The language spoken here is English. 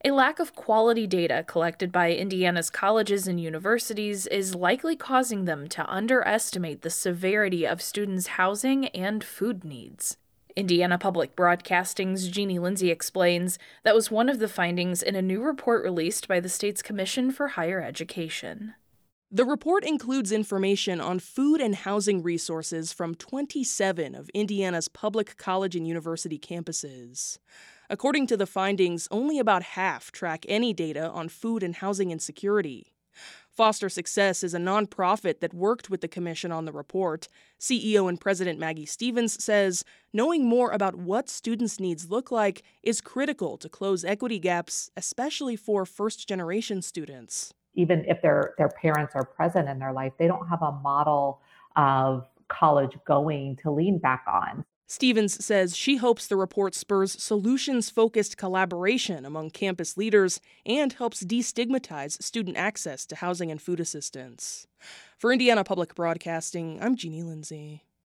A lack of quality data collected by Indiana's colleges and universities is likely causing them to underestimate the severity of students' housing and food needs. Indiana Public Broadcasting's Jeannie Lindsay explains that was one of the findings in a new report released by the state's Commission for Higher Education. The report includes information on food and housing resources from 27 of Indiana's public college and university campuses. According to the findings, only about half track any data on food and housing insecurity. Foster Success is a nonprofit that worked with the commission on the report. CEO and President Maggie Stevens says knowing more about what students' needs look like is critical to close equity gaps, especially for first-generation students. Even if their parents are present in their life, they don't have a model of college going to lean back on. Stevens says she hopes the report spurs solutions-focused collaboration among campus leaders and helps destigmatize student access to housing and food assistance. For Indiana Public Broadcasting, I'm Jeannie Lindsay.